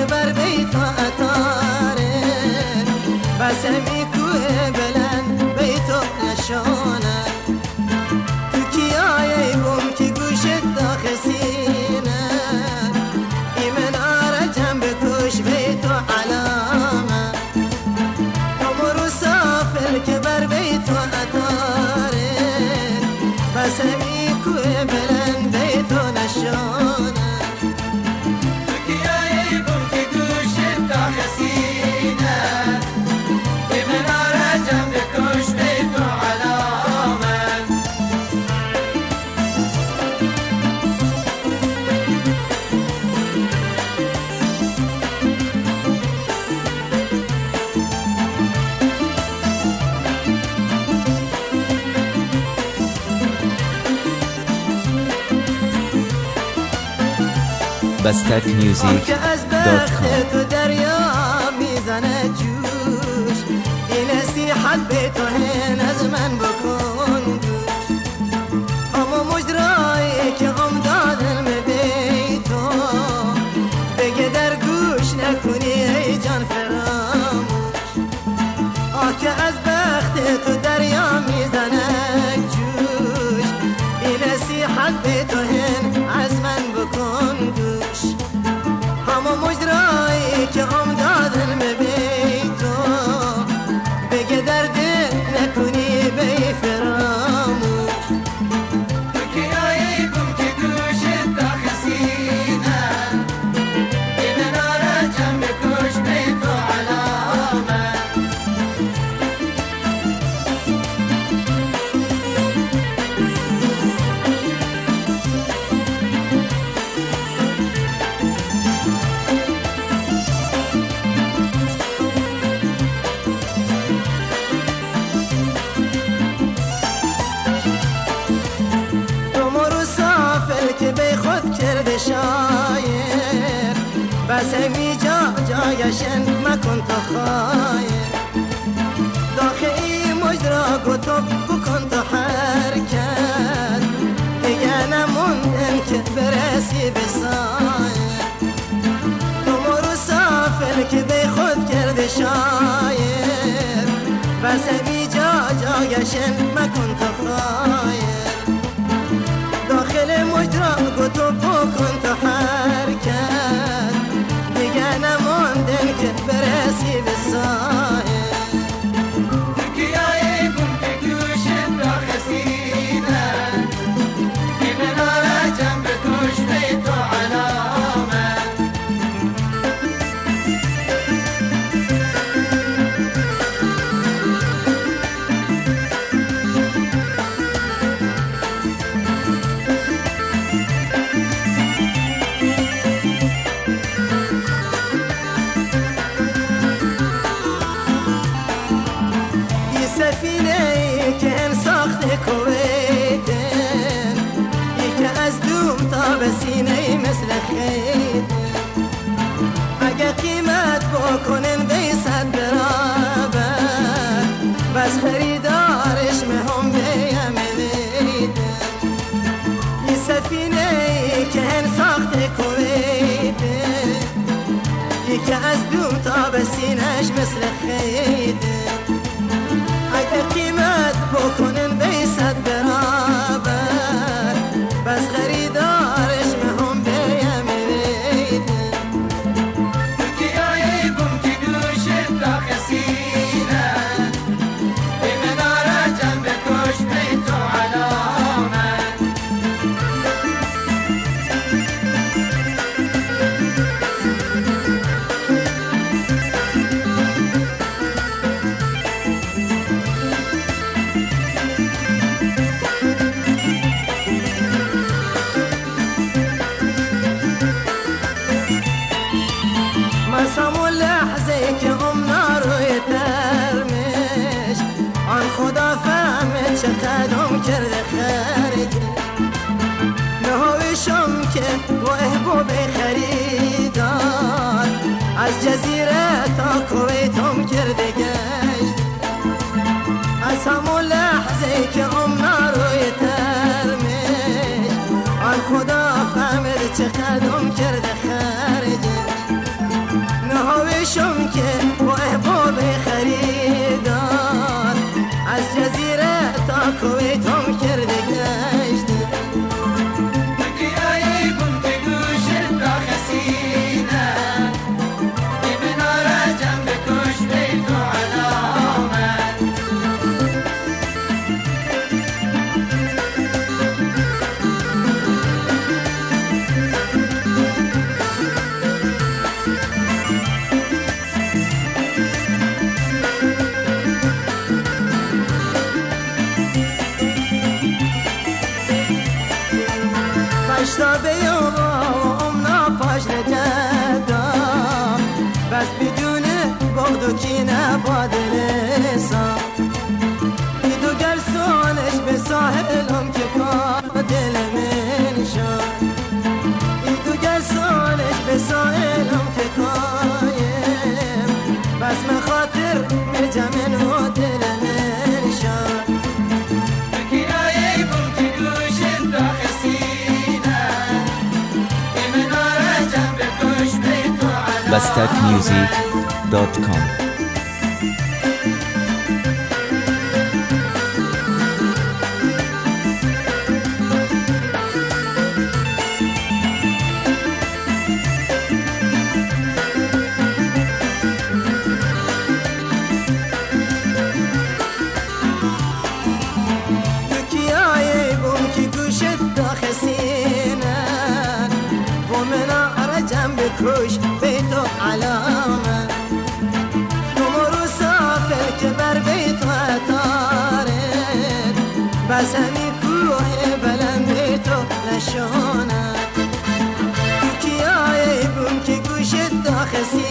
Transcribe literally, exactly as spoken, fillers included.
که بر بیت عطاره بس همی کوه بلند بیت نشانه تو کیای بوم که گوشت داخل سینه ایمن آرجم بکش بیت علامه عمر سافر که بر بیت عطاره بس همی کوه بلند بیت نشانه بستک میوزیک دات کام تو دریا میزنه جوش این نصیحت به تو هن از من بکن گوش اما مجرایی که ام دادم به تو بگه در گوش نکنی ای جان فراموش آه که از بخت تو دریا میزنه جوش این نصیحت به تو هن از من بکن گوش همه مجرایی که ام دادن بی تو بگه درد نکنی بی فراموش تو کیایی کم که گوشت داخل سینه این نارجم بکش بی تو علامه که به خود کرده شایر بس همی جا جایشن مکن تو خایر داخلی مجرا گتب بکن تو حرکت دیگه نموندن که برسی به سایر تو مرو سافر که به خود کرده شایر بس همی جا جایشن مکن تو خایر داخل مجرا گتو بکن تو حرکت دیگه نماندن که برسی به سایه تو کیایی کن که گوشت داخل سینه ایمن آرجم بکش بی تو علامه سفینه‌ای که ان ساخت کویتن یکی از دوم تا به سینه مثل خیتن اگه قیمت بکنن بیصد برابر بس خریدارش مهم بیم ویدن یه سفینه‌ای که ان ساخت کویتن یکی از دوم تا به سینهش مثل خیتن اگه قیمت بکنن بیصد برابر بس خریدارش مهم بیم ویدن تو کیایی بم که گوشت داخل سینه ایمن آرجم بکش بی تو علامه مسامو لحظه که ام ناروی ترمش آن خدا فهمه چه قدم کرده خرج نهوشم که و احباب خریدار از جزیره تا کویتم کرده گشت از همون لحظه که ام ناروی ترمش آن خدا فهمه چه قدم کرده خرج و کینه با دلسا دو گرسانش به ساحلم که پا دل من شد دو گرسانش به ساحلم که پایم بس من خاطر مرجع من و دل من شد بستک میوزیک دات کام. دکیای بوم که گوشت داخل سینه و من ارجم بکش بیتو علامه نمرو سافر که بر بیتو اتارد بس همی کوه بلند بیتو نشانه دکیای بوم که گوشت داخل